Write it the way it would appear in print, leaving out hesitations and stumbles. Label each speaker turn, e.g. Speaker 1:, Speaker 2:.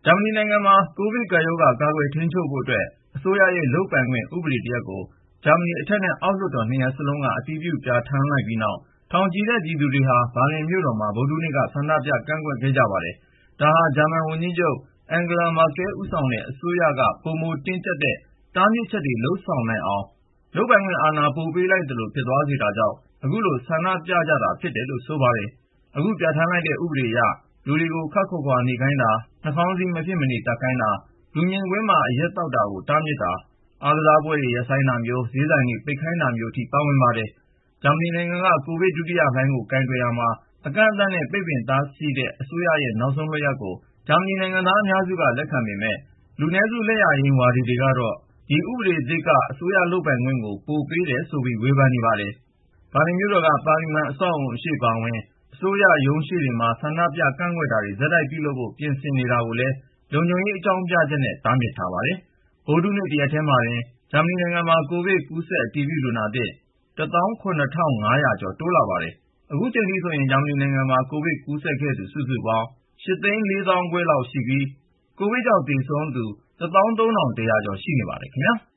Speaker 1: ဂျာမနီနိုင်ငံမှာ ကိုဗစ်ကပ်ရောဂါ ကာကွယ်ထိန်းချုပ်ဖို့အတွက် အစိုးရရဲ့လုပ်ပိုင်ခွင့် ဥပဒေတရပ်ကို ဂျာမနီအထက်နဲ့အောက်လွှတ်တော် နှစ်ရပ်စလုံးက အတည်ပြုပြဌာန်းလိုက်ပြီးနောက် ထောင်ချီတဲ့ပြည်သူတွေဟာ ဘာလင်မြို့တော်မှာ ဗုဒ္ဓဟူးနေ့က ဆန္ဒပြကန့်ကွက်ခဲ့ကြပါတယ်။ ဒါဟာ ဂျာမန်ဝန်ကြီးချုပ် Angela Merkel ဦးဆောင်တဲ့ အစိုးရက ပိုမိုတင်းကျပ်တဲ့ တားမြစ်ချက်တွေ လုပ်ဆောင်နိုင်အောင် လုပ်ပိုင်ခွင့်အာဏာ ပိုပေးလိုက်သလို ဖြစ်သွားစေတာကြောင့် အခုလို ဆန္ဒပြကြတာဖြစ်တယ်လို့ ဆိုပါတယ်။ အခုပြဌာန်းလိုက်တဲ့ ဥပဒေအရ လူတွေကို ခပ်ခွာခွာနေခိုင်းတာ၊ နှာခေါင်းစည်း မဖြစ်မနေတပ်ခိုင်းတာ၊ လူမြင်ကွင်းမှာ အရက်သောက်တာကို တားမြစ်တာ၊ အားကစားပွဲတွေ ရပ်ဆိုင်းတာမျိုး၊ ဈေးဆိုင်တွေ ပိတ်ခိုင်းတာမျိုးအထိ ပါဝင်ပါတယ်။ ဂျာမနီနိုင်ငံက ကိုဗစ်ဒုတိယလှိုင်းကို ကိုင်တွယ်ရာမှာ အကန့်အသတ်နဲ့ ပိတ်ပင်တားဆီးတဲ့ အစိုးရရဲ့ နောက်ဆုံးလုပ်ရပ်ကို ဂျာမနီနိုင်ငံသား အများစုက လက်ခံပေမယ့် လူနည်းစု လက်ယာယိမ်းဝါဒီတွေကတော့ ဒီဥပဒေသစ်က အစိုးရလုပ်ပိုင်ခွင့်ကို ပိုပေးတယ်ဆိုပြီး ဝေဖန်နေပါတယ်။ ဘာလင်မြို့တော်က ပါလီမန်အဆောက်အဦရှေ့အပါအဝင် အစိုးရရုံးရှေ့တွေမှာ ဆန္ဒပြကန့်ကွက်တာတွေ ဆက်တိုက်ပြုလုပ်ဖို့ ပြင်ဆင်နေတာကိုလည်း လုံခြုံရေးအကြောင်းပြချက်နဲ့ တားမြစ်ထားပါတယ်။ ဗုဒ္ဓဟူးနေ့ တရက်တည်းမှာတင် ဂျာမနီနိုင်ငံမှာ ကိုဗစ်ကူးစက်အတည်ပြုလူနာသစ် 17,500 ကျော် တိုးလာပါတယ်။ အခုချိန်ထိဆိုရင် ဂျာမနီနိုင်ငံမှာ ကိုဗစ်ကူးစက်ခဲ့သူ စုစုပေါင်း ၈၄၅,၀၀၀ လောက်ရှိပြီး ကိုဗစ်ကြောင့်သေဆုံးသူ 13,100 ကျော်ရှိနေပါတယ်ခင်ဗျာ။